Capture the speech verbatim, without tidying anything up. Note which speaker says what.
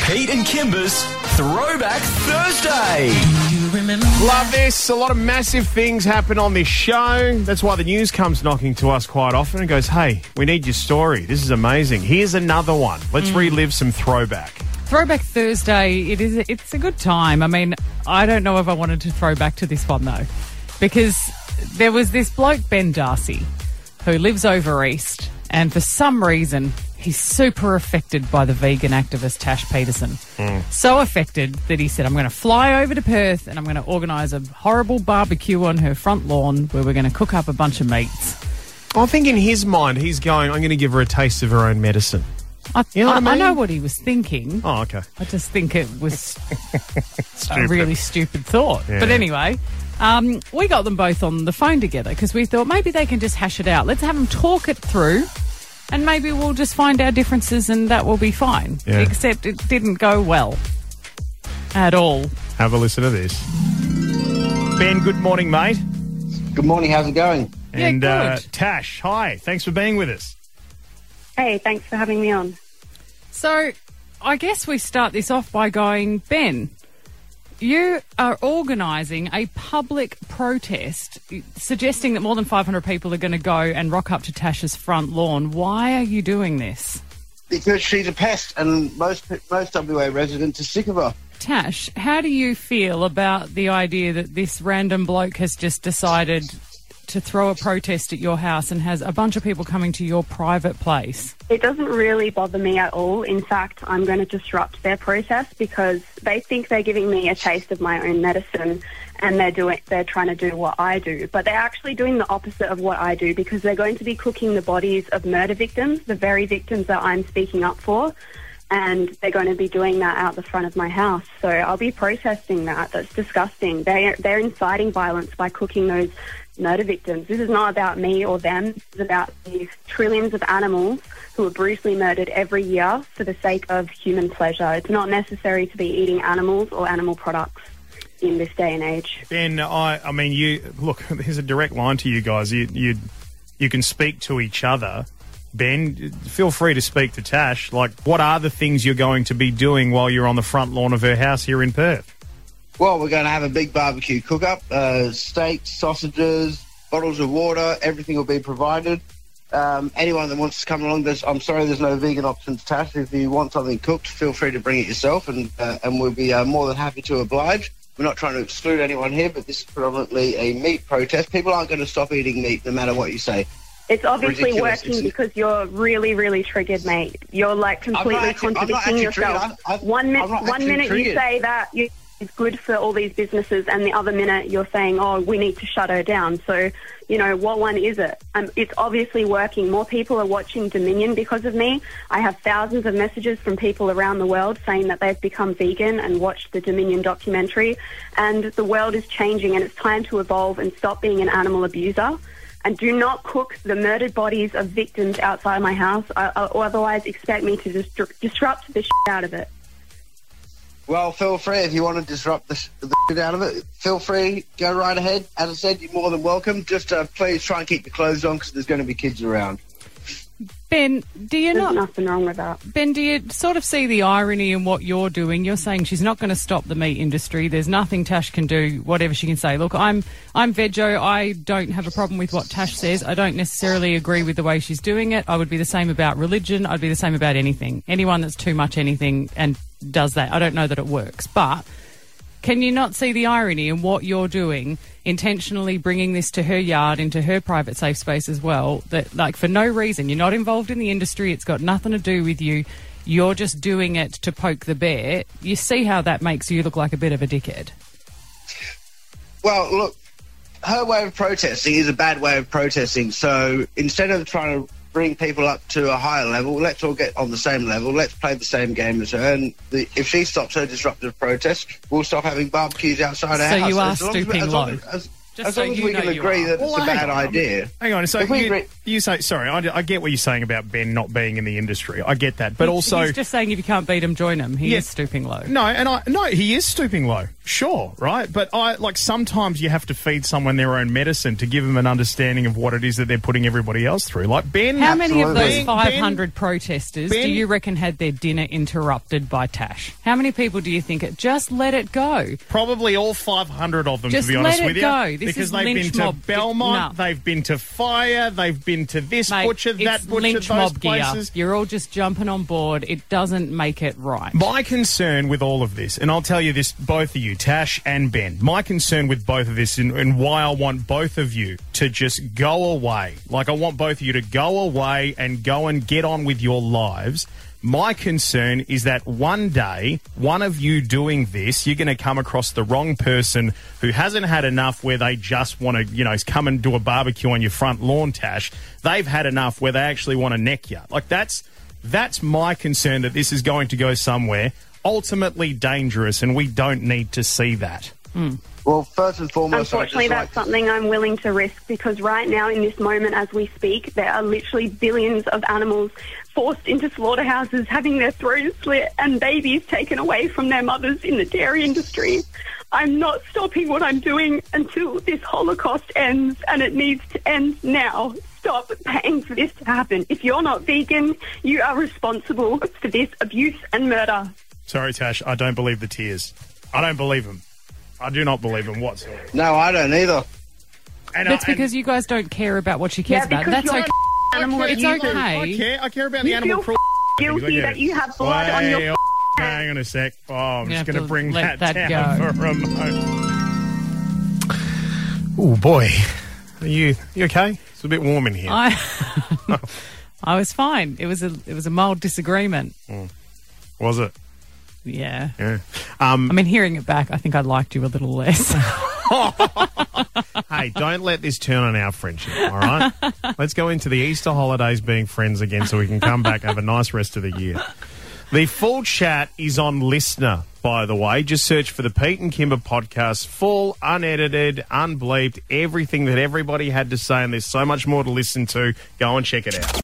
Speaker 1: Pete and Kimber's Throwback Thursday.
Speaker 2: Love this. A lot of massive things happen on this show. That's why the news comes knocking to us quite often and goes, hey, we need your story. This is amazing. Here's another one. Let's mm. relive some throwback.
Speaker 3: Throwback Thursday, it is, it's a good time. I mean, I don't know if I wanted to throw back to this one, though, because there was this bloke, Ben Darcy, who lives over east, and for some reason, he's super affected by the vegan activist Tash Peterson. Mm. So affected that he said, I'm going to fly over to Perth and I'm going to organise a horrible barbecue on her front lawn where we're going to cook up a bunch of meats.
Speaker 2: I think in his mind, he's going, I'm going to give her a taste of her own medicine.
Speaker 3: I,
Speaker 2: you know
Speaker 3: I,
Speaker 2: what I mean?
Speaker 3: I know what he was thinking.
Speaker 2: Oh, okay.
Speaker 3: I just think it was a really stupid thought. Yeah. But anyway, um, we got them both on the phone together because we thought maybe they can just hash it out. Let's have them talk it through and maybe we'll just find our differences and that will be fine. Yeah. Except it didn't go well at all.
Speaker 2: Have a listen to this. Ben, good morning, mate.
Speaker 4: Good morning. How's it going?
Speaker 2: And
Speaker 3: yeah, good.
Speaker 2: Uh, Tash, hi. Thanks for being with us.
Speaker 5: Hey, thanks for having me on.
Speaker 3: So, I guess we start this off by going, Ben, you are organising a public protest suggesting that more than five hundred people are going to go and rock up to Tash's front lawn. Why are you doing this?
Speaker 4: Because she's a pest and most most W A residents are sick of her.
Speaker 3: Tash, how do you feel about the idea that this random bloke has just decided to throw a protest at your house and has a bunch of people coming to your private place?
Speaker 5: It doesn't really bother me at all. In fact, I'm going to disrupt their protest because they think they're giving me a taste of my own medicine and they're doing they're trying to do what I do. But they're actually doing the opposite of what I do because they're going to be cooking the bodies of murder victims, the very victims that I'm speaking up for, and they're going to be doing that out the front of my house. So I'll be protesting that. That's disgusting. They they're inciting violence by cooking those murder victims. This is not about me or them. It's about the trillions of animals who are brutally murdered every year for the sake of human pleasure. It's not necessary to be eating animals or animal products in this day and age.
Speaker 2: Ben, I, I mean, you look. Here's a direct line to you guys. You, you, you can speak to each other. Ben, feel free to speak to Tash. Like, what are the things you're going to be doing while you're on the front lawn of her house here in Perth?
Speaker 4: Well, we're going to have a big barbecue cook-up, uh, steaks, sausages, bottles of water, everything will be provided. Um, anyone that wants to come along, there's, I'm sorry there's no vegan options, Tash. If you want something cooked, feel free to bring it yourself, and uh, and we'll be uh, more than happy to oblige. We're not trying to exclude anyone here, but this is predominantly a meat protest. People aren't going to stop eating meat no matter what you say.
Speaker 5: It's obviously
Speaker 4: Ridiculous.
Speaker 5: working
Speaker 4: It's,
Speaker 5: because you're really, really triggered, mate. You're, like, completely
Speaker 4: actually,
Speaker 5: contradicting yourself.
Speaker 4: I've, I've,
Speaker 5: one mi- one minute
Speaker 4: triggered.
Speaker 5: you say that you, it's good for all these businesses, and the other minute you're saying, oh, we need to shut her down. So, you know, what one is it? Um, it's obviously working. More people are watching Dominion because of me. I have thousands of messages from people around the world saying that they've become vegan and watched the Dominion documentary. And the world is changing, and it's time to evolve and stop being an animal abuser. And do not cook the murdered bodies of victims outside my house, uh, or otherwise expect me to dis- disrupt the shit out of it.
Speaker 4: Well, feel free if you want to disrupt the, sh- the shit out of it. Feel free, go right ahead. As I said, you're more than welcome. Just uh, please try and keep your clothes on because there's going to be kids around.
Speaker 3: Ben, do you
Speaker 5: There's
Speaker 3: not?
Speaker 5: nothing wrong with that.
Speaker 3: Ben, do you sort of see the irony in what you're doing? You're saying she's not going to stop the meat industry. There's nothing Tash can do, whatever she can say. Look, I'm I'm Veggie. I don't have a problem with what Tash says. I don't necessarily agree with the way she's doing it. I would be the same about religion. I'd be the same about anything. Anyone that's too much anything and does that, I don't know that it works. But can you not see the irony in what you're doing, intentionally bringing this to her yard, into her private safe space as well, that, like, for no reason, you're not involved in the industry, it's got nothing to do with you, you're just doing it to poke the bear. You see how that makes you look like a bit of a dickhead?
Speaker 4: Well, look, her way of protesting is a bad way of protesting, so instead of trying to bring people up to a higher level, let's all get on the same level, let's play the same game as her, and the, if she stops her disruptive protest, we'll stop having barbecues outside our
Speaker 3: So
Speaker 4: house.
Speaker 3: you are
Speaker 4: As long as we-
Speaker 3: stooping
Speaker 4: as long
Speaker 3: low.
Speaker 4: as- as-
Speaker 3: Just
Speaker 4: as
Speaker 3: so
Speaker 4: long as
Speaker 3: you
Speaker 4: we
Speaker 3: know
Speaker 4: can
Speaker 3: you
Speaker 4: agree
Speaker 3: are.
Speaker 4: that it's
Speaker 2: Well,
Speaker 4: a
Speaker 2: hang
Speaker 4: bad
Speaker 2: on.
Speaker 4: idea.
Speaker 2: Hang on, so
Speaker 4: If we
Speaker 2: you,
Speaker 4: agree-
Speaker 2: you say, sorry, I, I get what you're saying about Ben not being in the industry. I get that. But
Speaker 3: He's-
Speaker 2: also...
Speaker 3: he's just saying if you can't beat him, join him. He
Speaker 2: Yeah.
Speaker 3: is stooping low.
Speaker 2: No, and I no, he is stooping low. Sure, right? But I like sometimes you have to feed someone their own medicine to give them an understanding of what it is that they're putting everybody else through. Like Ben,
Speaker 3: How many of
Speaker 4: Absolutely.
Speaker 3: those five hundred protesters
Speaker 2: Ben-
Speaker 3: do you reckon had their dinner interrupted by Tash? How many people do you think it? Just let it go.
Speaker 2: Probably all five hundred of them,
Speaker 3: Just
Speaker 2: to be honest
Speaker 3: let it
Speaker 2: with you.
Speaker 3: go. This
Speaker 2: because
Speaker 3: is
Speaker 2: they've been
Speaker 3: lynch
Speaker 2: to
Speaker 3: mob.
Speaker 2: Belmont,
Speaker 3: No.
Speaker 2: they've been to Fire, they've been to this
Speaker 3: Mate,
Speaker 2: butcher, that
Speaker 3: it's
Speaker 2: butcher,
Speaker 3: lynch
Speaker 2: those
Speaker 3: mob
Speaker 2: places.
Speaker 3: gear. You're all just jumping on board. It doesn't make it right.
Speaker 2: My concern with all of this, and I'll tell you this, both of you, Tash and Ben, my concern with both of this and, and why I want both of you to just go away, like I want both of you to go away and go and get on with your lives. My concern is that one day, one of you doing this, you're going to come across the wrong person who hasn't had enough where they just want to, you know, come and do a barbecue on your front lawn, Tash. They've had enough where they actually want to neck you. Like, that's that's my concern, that this is going to go somewhere ultimately dangerous, and we don't need to see that.
Speaker 4: Well, first and foremost,
Speaker 5: Unfortunately,
Speaker 4: I'd
Speaker 5: that's
Speaker 4: just like
Speaker 5: something I'm willing to risk because right now, in this moment as we speak, there are literally billions of animals forced into slaughterhouses, having their throats slit and babies taken away from their mothers in the dairy industry. I'm not stopping what I'm doing until this Holocaust ends, and it needs to end now. Stop paying for this to happen. If you're not vegan, you are responsible for this abuse and murder.
Speaker 2: Sorry, Tash, I don't believe the tears. I don't believe them. I do not believe them whatsoever.
Speaker 4: no, I don't either.
Speaker 2: And
Speaker 3: That's
Speaker 2: I, and-
Speaker 3: because you guys don't care about what she cares
Speaker 5: Yeah,
Speaker 3: about.
Speaker 5: because
Speaker 3: That's
Speaker 5: you're
Speaker 3: okay.
Speaker 5: Animal
Speaker 3: It's
Speaker 5: abusers.
Speaker 3: okay.
Speaker 2: I care. I care about the
Speaker 5: You
Speaker 2: animal
Speaker 5: feel
Speaker 2: cruelty.
Speaker 5: guilty
Speaker 2: I get
Speaker 5: that
Speaker 2: it.
Speaker 5: you have blood on your
Speaker 2: Wait, hang on a sec. Oh, I'm
Speaker 3: You
Speaker 2: just
Speaker 3: have
Speaker 2: going to
Speaker 3: to
Speaker 2: bring
Speaker 3: let
Speaker 2: that,
Speaker 3: that
Speaker 2: down
Speaker 3: go.
Speaker 2: for a moment. Oh boy, are you you okay? It's a bit warm in here.
Speaker 3: I, I was fine. It was a it was a mild disagreement.
Speaker 2: Was it?
Speaker 3: Yeah.
Speaker 2: Yeah. Um,
Speaker 3: I mean, hearing it back, I think I liked you a little less.
Speaker 2: hey, don't let this turn on our friendship, all right? Let's go into the Easter holidays being friends again so we can come back and have a nice rest of the year. The full chat is on Listener, by the way. Just search for the Pete and Kimber podcast, full, unedited, unbleeped, everything that everybody had to say, and there's so much more to listen to. Go and check it out.